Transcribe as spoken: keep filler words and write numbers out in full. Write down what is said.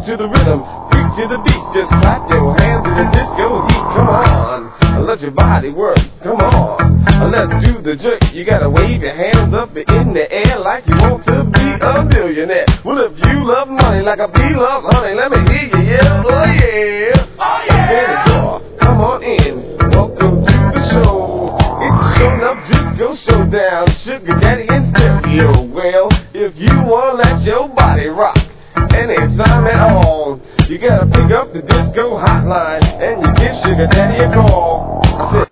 to the rhythm, beat to the beat. Just clap your hands to the disco heat. Come on, let your body work. Come on, let's do the jerk. You gotta wave your hands up in the air like you want to be a millionaire. Well, if you love money like a bee loves honey, let me hear you yell, oh yeah. Oh yeah. Benny Draw, come on in. Welcome to the show. It's Shown Up Disco Showdown. Sugar Daddy and Stereo. Well, if you wanna let your body rock anytime at all, you gotta pick up the disco hotline and you give Sugar Daddy a call. I said